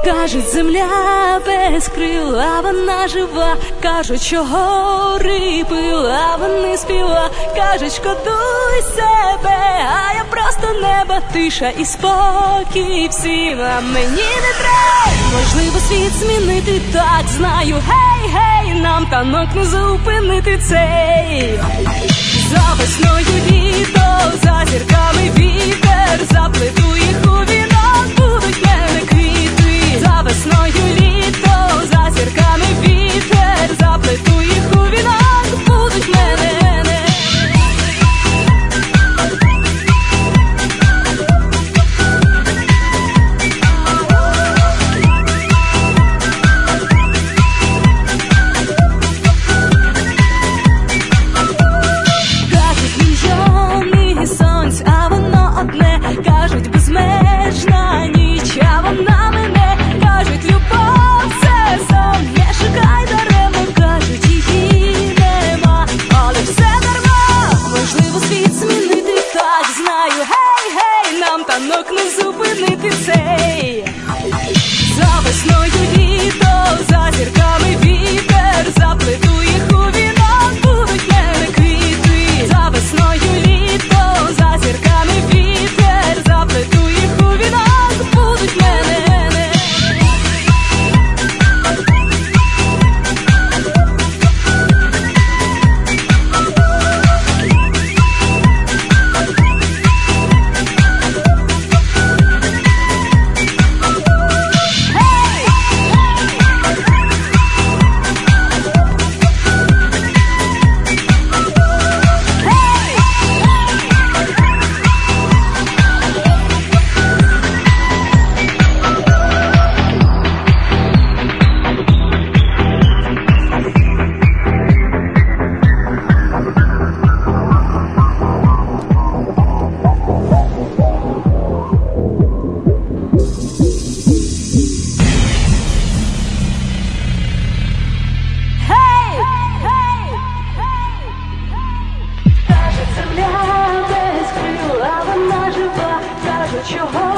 Кажуть, земля без крил, а вона жива. Кажуть, що гори пил, а вони співа. Кажуть, шкодуй себе, а я просто небо. Тиша і спокій всім, а мені не треба. Можливо світ змінити, так знаю. Гей, гей, нам танок не зупинити цей. За весною літо, за зірками вітер, заплету їх у вінок, будуть мене квіти. За весною літо, за зірками вітер, заплету їх у вінок, будуть мене. Кажуть, безмежна ніч, а вона мене. Кажуть, любов це сон, не шукай даремно. Кажуть, її нема, але все дарма. Можливо світ змінити, так знаю. Гей, гей, нам танок не зупинити цей. За весною літо, за зірками вітер, заплету їх у вінок, будуть мене квіти. За весною літо, за зірками вітер, заплету їх у вінок, будуть мене. Кажуть, земля без крил, а вона жива. Кажуть, чого